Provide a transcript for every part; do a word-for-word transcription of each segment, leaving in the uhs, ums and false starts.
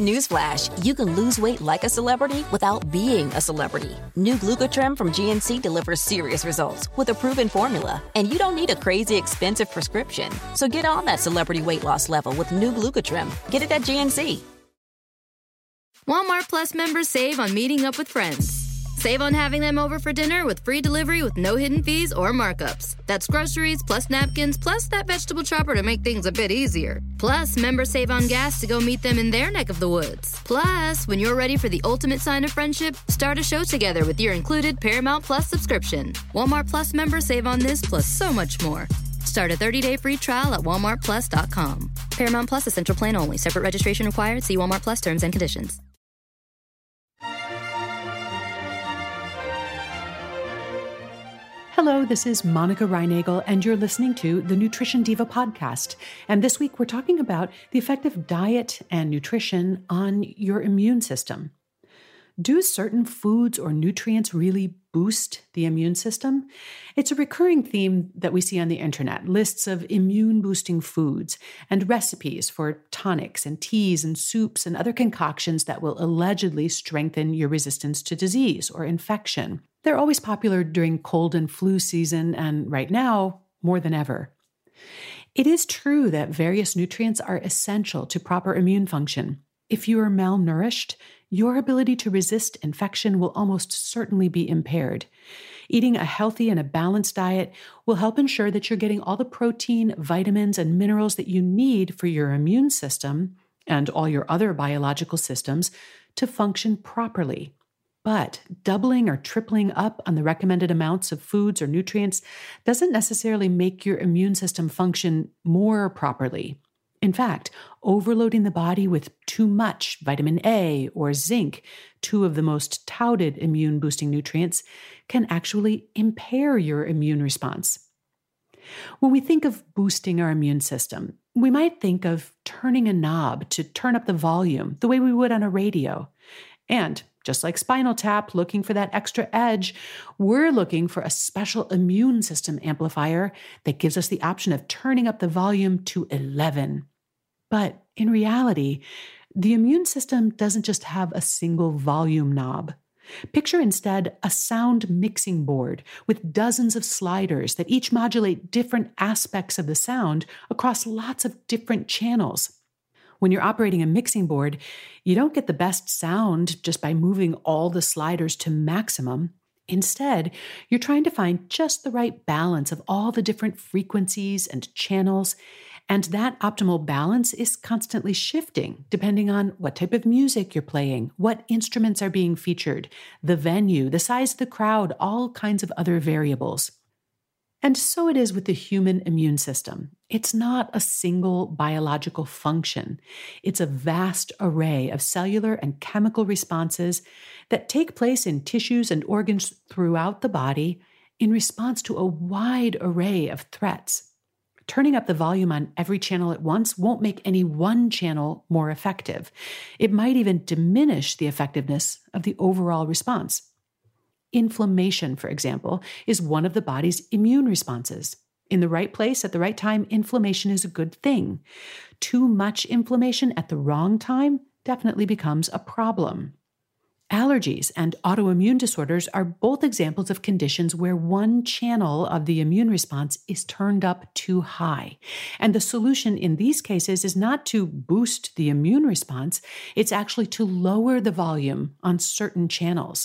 Newsflash, you can lose weight like a celebrity without being a celebrity. New Glucotrim from G N C delivers serious results with a proven formula. And you don't need a crazy expensive prescription. So get on that celebrity weight loss level with new Glucotrim. Get it at G N C. Walmart Plus members save on meeting up with friends. Save on having them over for dinner with free delivery with no hidden fees or markups. That's groceries, plus napkins, plus that vegetable chopper to make things a bit easier. Plus, members save on gas to go meet them in their neck of the woods. Plus, when you're ready for the ultimate sign of friendship, start a show together with your included Paramount Plus subscription. Walmart Plus members save on this plus so much more. Start a thirty-day free trial at walmart plus dot com. Paramount Plus Essential Plan only. Separate registration required. See Walmart Plus terms and conditions. Hello, this is Monica Reinagel, and you're listening to the Nutrition Diva podcast. And this week, we're talking about the effect of diet and nutrition on your immune system. Do certain foods or nutrients really boost the immune system? It's a recurring theme that we see on the internet, lists of immune-boosting foods and recipes for tonics and teas and soups and other concoctions that will allegedly strengthen your resistance to disease or infection. They're always popular during cold and flu season, and right now, more than ever. It is true that various nutrients are essential to proper immune function. If you are malnourished, your ability to resist infection will almost certainly be impaired. Eating a healthy and a balanced diet will help ensure that you're getting all the protein, vitamins, and minerals that you need for your immune system and all your other biological systems to function properly. But doubling or tripling up on the recommended amounts of foods or nutrients doesn't necessarily make your immune system function more properly. In fact, overloading the body with too much vitamin A or zinc, two of the most touted immune-boosting nutrients, can actually impair your immune response. When we think of boosting our immune system, we might think of turning a knob to turn up the volume the way we would on a radio. And just like Spinal Tap looking for that extra edge, we're looking for a special immune system amplifier that gives us the option of turning up the volume to eleven. But in reality, the immune system doesn't just have a single volume knob. Picture instead a sound mixing board with dozens of sliders that each modulate different aspects of the sound across lots of different channels. When you're operating a mixing board, you don't get the best sound just by moving all the sliders to maximum. Instead, you're trying to find just the right balance of all the different frequencies and channels, and that optimal balance is constantly shifting depending on what type of music you're playing, what instruments are being featured, the venue, the size of the crowd, all kinds of other variables. And so it is with the human immune system. It's not a single biological function. It's a vast array of cellular and chemical responses that take place in tissues and organs throughout the body in response to a wide array of threats. Turning up the volume on every channel at once won't make any one channel more effective. It might even diminish the effectiveness of the overall response. Inflammation, for example, is one of the body's immune responses. In the right place at the right time, inflammation is a good thing. Too much inflammation at the wrong time definitely becomes a problem. Allergies and autoimmune disorders are both examples of conditions where one channel of the immune response is turned up too high. And the solution in these cases is not to boost the immune response, it's actually to lower the volume on certain channels.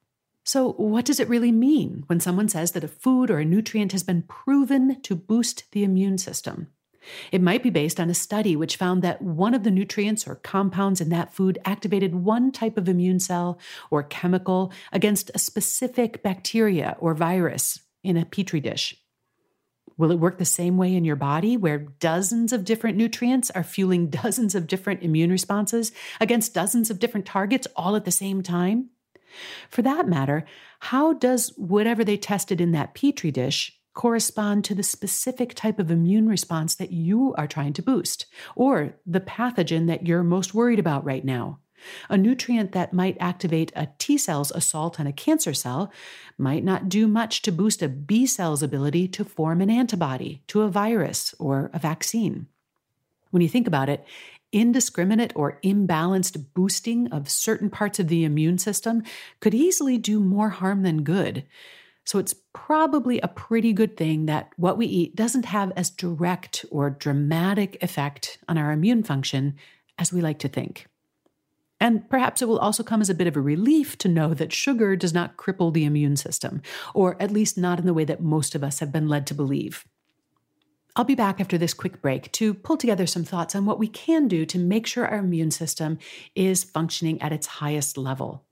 So what does it really mean when someone says that a food or a nutrient has been proven to boost the immune system? It might be based on a study which found that one of the nutrients or compounds in that food activated one type of immune cell or chemical against a specific bacteria or virus in a petri dish. Will it work the same way in your body, where dozens of different nutrients are fueling dozens of different immune responses against dozens of different targets all at the same time? For that matter, how does whatever they tested in that petri dish correspond to the specific type of immune response that you are trying to boost, or the pathogen that you're most worried about right now? A nutrient that might activate a T cell's assault on a cancer cell might not do much to boost a B cell's ability to form an antibody to a virus or a vaccine. When you think about it, indiscriminate or imbalanced boosting of certain parts of the immune system could easily do more harm than good. So it's probably a pretty good thing that what we eat doesn't have as direct or dramatic effect on our immune function as we like to think. And perhaps it will also come as a bit of a relief to know that sugar does not cripple the immune system, or at least not in the way that most of us have been led to believe. I'll be back after this quick break to pull together some thoughts on what we can do to make sure our immune system is functioning at its highest level.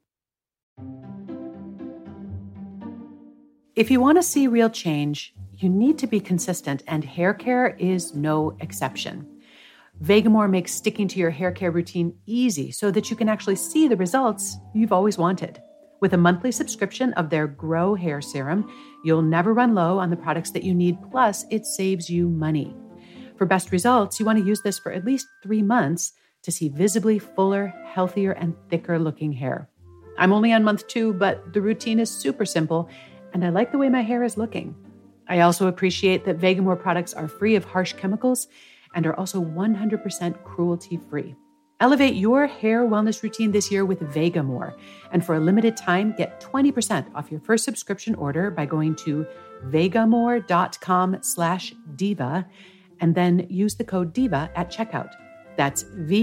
If you want to see real change, you need to be consistent, and hair care is no exception. Vegamour makes sticking to your hair care routine easy so that you can actually see the results you've always wanted. With a monthly subscription of their Grow Hair Serum, you'll never run low on the products that you need, plus it saves you money. For best results, you want to use this for at least three months to see visibly fuller, healthier, and thicker looking hair. I'm only on month two, but the routine is super simple, and I like the way my hair is looking. I also appreciate that Vegamour products are free of harsh chemicals and are also one hundred percent cruelty-free. Elevate your hair wellness routine this year with Vegamour. And for a limited time, get twenty percent off your first subscription order by going to vegamour.com slash diva and then use the code DIVA at checkout. That's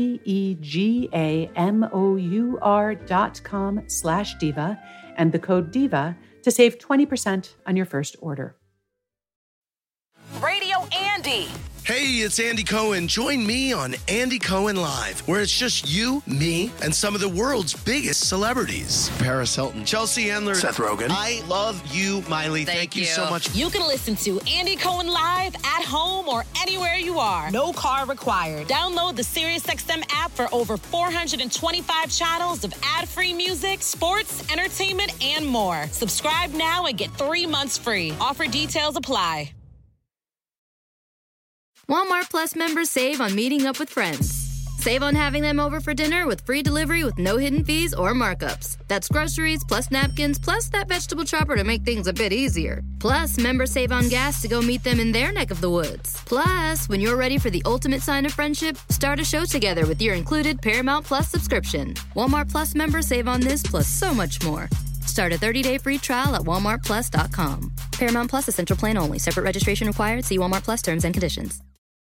V-E-G-A-M-O-U-R dot com slash diva and the code DIVA to save twenty percent on your first order. Radio Andy. Hey, it's Andy Cohen. Join me on Andy Cohen Live, where it's just you, me, and some of the world's biggest celebrities. Paris Hilton, Chelsea Handler, Seth Rogen. I love you, Miley. Thank, Thank you. you so much. You can listen to Andy Cohen Live at home or anywhere you are. No car required. Download the SiriusXM app for over four hundred twenty-five channels of ad-free music, sports, entertainment, and more. Subscribe now and get three months free. Offer details apply. Walmart Plus members save on meeting up with friends. Save on having them over for dinner with free delivery with no hidden fees or markups. That's groceries plus napkins plus that vegetable chopper to make things a bit easier. Plus, members save on gas to go meet them in their neck of the woods. Plus, when you're ready for the ultimate sign of friendship, start a show together with your included Paramount Plus subscription. Walmart Plus members save on this plus so much more. Start a thirty-day free trial at walmart plus dot com. Paramount Plus Essential Plan only. Separate registration required. See Walmart Plus terms and conditions.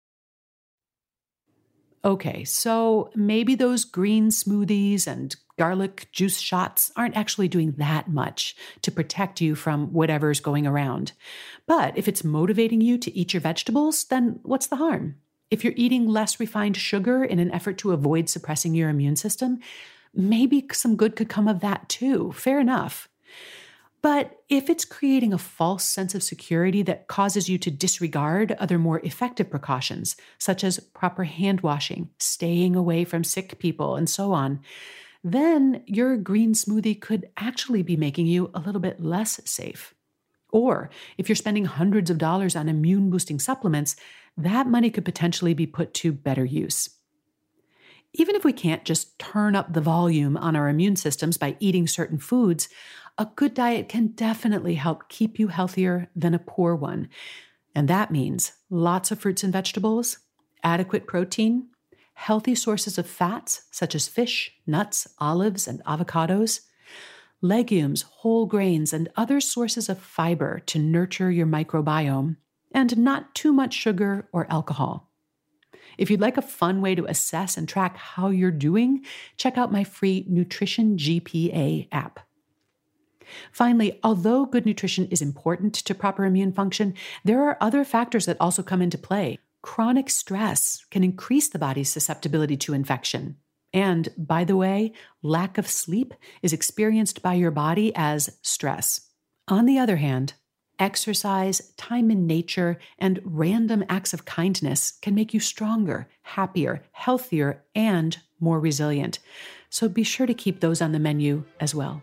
Okay, so maybe those green smoothies and garlic juice shots aren't actually doing that much to protect you from whatever's going around. But if it's motivating you to eat your vegetables, then what's the harm? If you're eating less refined sugar in an effort to avoid suppressing your immune system, maybe some good could come of that too. Fair enough. But if it's creating a false sense of security that causes you to disregard other more effective precautions, such as proper hand washing, staying away from sick people, and so on, then your green smoothie could actually be making you a little bit less safe. Or if you're spending hundreds of dollars on immune-boosting supplements, that money could potentially be put to better use. Even if we can't just turn up the volume on our immune systems by eating certain foods, a good diet can definitely help keep you healthier than a poor one. And that means lots of fruits and vegetables, adequate protein, healthy sources of fats such as fish, nuts, olives, and avocados, legumes, whole grains, and other sources of fiber to nurture your microbiome, and not too much sugar or alcohol. If you'd like a fun way to assess and track how you're doing, check out my free Nutrition G P A app. Finally, although good nutrition is important to proper immune function, there are other factors that also come into play. Chronic stress can increase the body's susceptibility to infection. And, by the way, lack of sleep is experienced by your body as stress. On the other hand, exercise, time in nature, and random acts of kindness can make you stronger, happier, healthier, and more resilient. So be sure to keep those on the menu as well.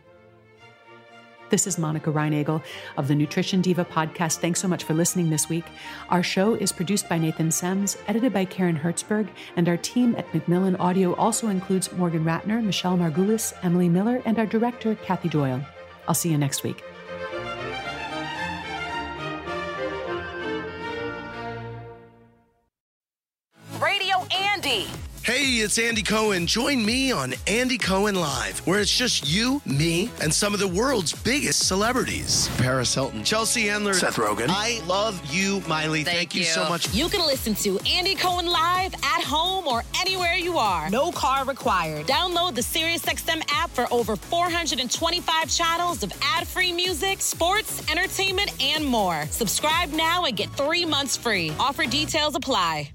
This is Monica Reinagel of the Nutrition Diva podcast. Thanks so much for listening this week. Our show is produced by Nathan Sems, edited by Karen Hertzberg, and our team at Macmillan Audio also includes Morgan Ratner, Michelle Margulis, Emily Miller, and our director, Kathy Doyle. I'll see you next week. Radio Andy. it's Andy Cohen. Join me on Andy Cohen Live, where it's just you, me, and some of the world's biggest celebrities. Paris Hilton, Chelsea Handler, Seth Rogen. I love you, Miley. Thank, Thank you. you so much. You can listen to Andy Cohen Live at home or anywhere you are. No car required. Download the SiriusXM app for over four hundred twenty-five channels of ad-free music, sports, entertainment, and more. Subscribe now and get three months free. Offer details apply.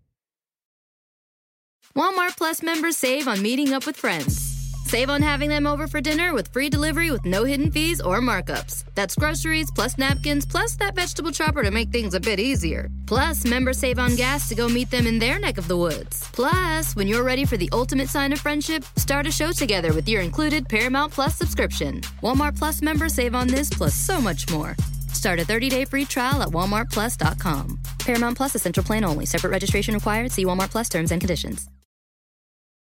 Walmart Plus members save on meeting up with friends. Save on having them over for dinner with free delivery with no hidden fees or markups. That's groceries, plus napkins, plus that vegetable chopper to make things a bit easier. Plus, members save on gas to go meet them in their neck of the woods. Plus, when you're ready for the ultimate sign of friendship, start a show together with your included Paramount Plus subscription. Walmart Plus members save on this plus so much more. Start a thirty-day free trial at walmart plus dot com. Paramount Plus Essential Plan only. Separate registration required. See Walmart Plus terms and conditions.